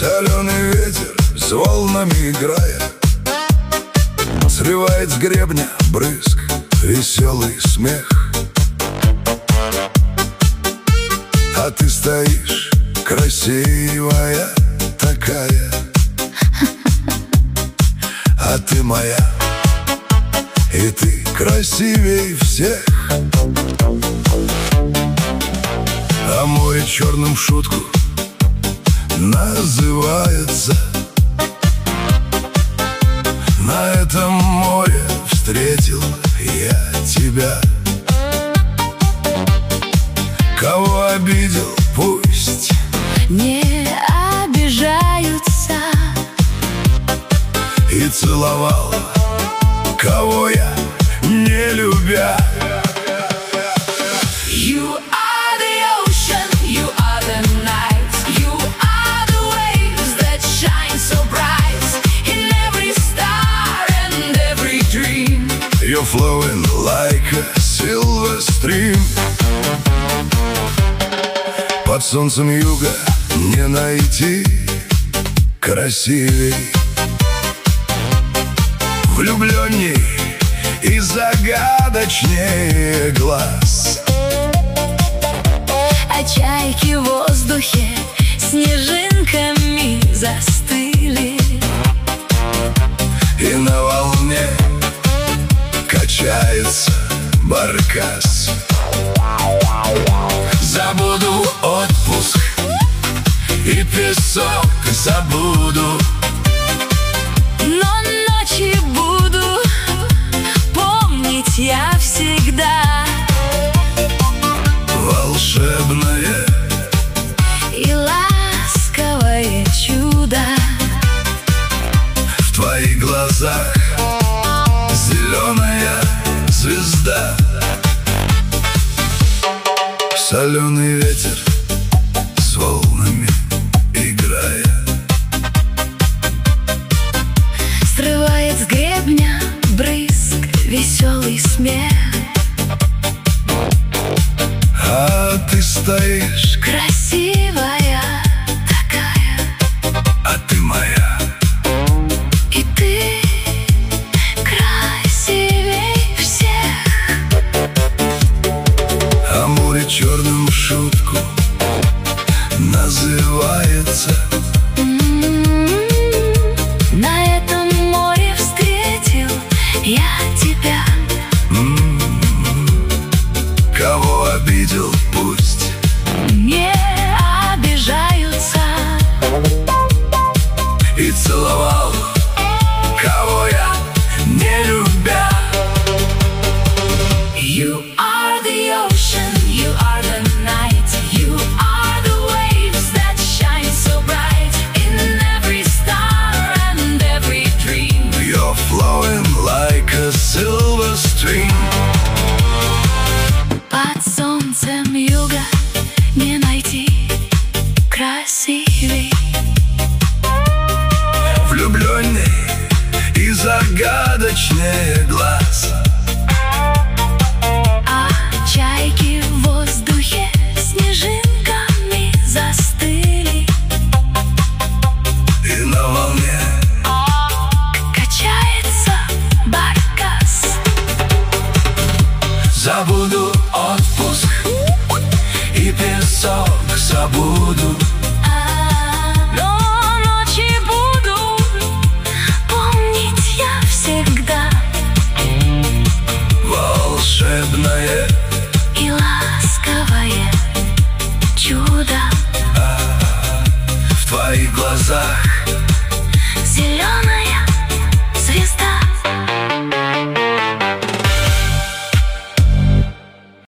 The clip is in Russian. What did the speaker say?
Соленый ветер с волнами играя срывает с гребня брызг веселый смех. А ты стоишь, красивая такая, а ты моя, и ты красивей всех. А море черным шутку называется. На этом море встретил я тебя. Кого обидел, пусть не обижаются. И целовал, кого я не любя. You are the ocean, you are the night, you are the waves that shine so bright in every star and every dream. You're flowing like a silver stream. Под солнцем юга не найти красивей, влюбленней и загадочнее глаз. А чайки в воздухе снежинками застыли, И на волне качается баркас. Забуду отпуск и песок забуду, но ночи буду помнить я всегда. волшебное И ласковое чудо в твоих глазах, зеленая звезда. Соленый ветер с волнами играя срывает с гребня брызг веселый смех. А ты стоишь, Красивая такая, а ты моя, и ты красивей всех. а море черным шутку называется. На этом море встретил я тебя. Кого обидел, пусть Не обижаются. и целовал, кого я не любя. You are the ocean, you are the night, you are the waves that shine so bright in every star and every dream. You're flowing like a silver stream. Под солнцем юга не найти красивей, Влюбленней и загадочнее глаз.